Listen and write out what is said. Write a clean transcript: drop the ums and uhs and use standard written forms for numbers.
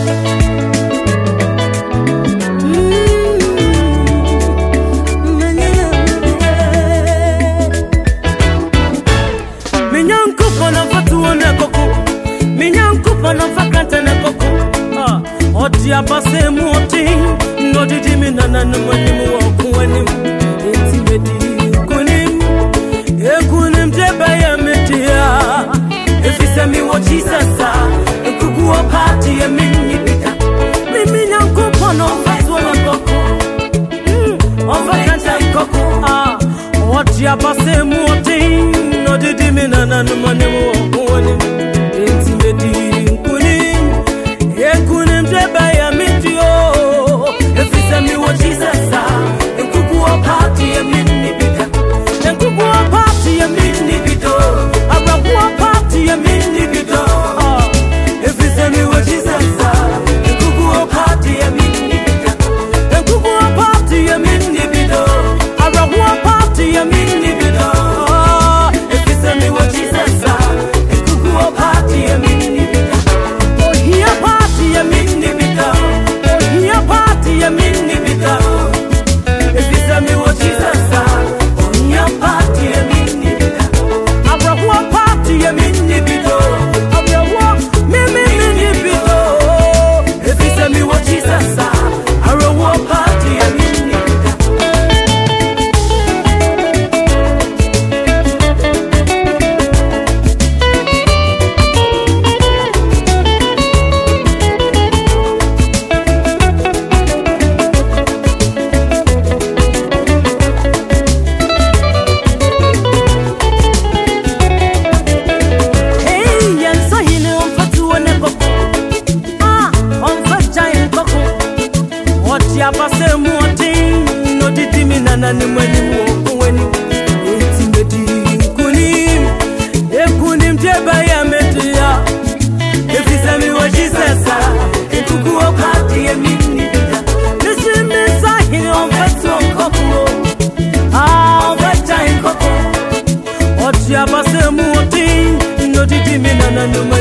Odia pase moti no didi mi nana no mani mo okuanim enti medi kunim je baya metia efisa mi wo Jesus ekugu o party e minni bita mi nyanko pono fazo na koko on va cantar koko odia pase moti no didi mi nana no mani mo okuanim enti medi kunim je baya metia efisa mi wo Jesus ekugu o party e minni bita ekugu o party e minni bita abagu o party e minni bita efisa mi wo Jesus ekugu o party e minni bita ekugu o party e minni bita abagu o party e minni bita efisa mi wo Jesus ekugu o party e minni bita oh here party e minni bita oh here party e minni bita efisa mi wo Jesus oh here party e minni bita abagu o party e minni bita abagu minni bita efisa mi wo Jesus abagu o party e minni bita Pase moti no didi mi nana ni mani wo kuweni enti medi kunim je baya metia efisa mi wo Jesus ekugu o party e minni bita nisi mi sahini on fetu koko on fetu koko otia pase moti no didi mi nana ni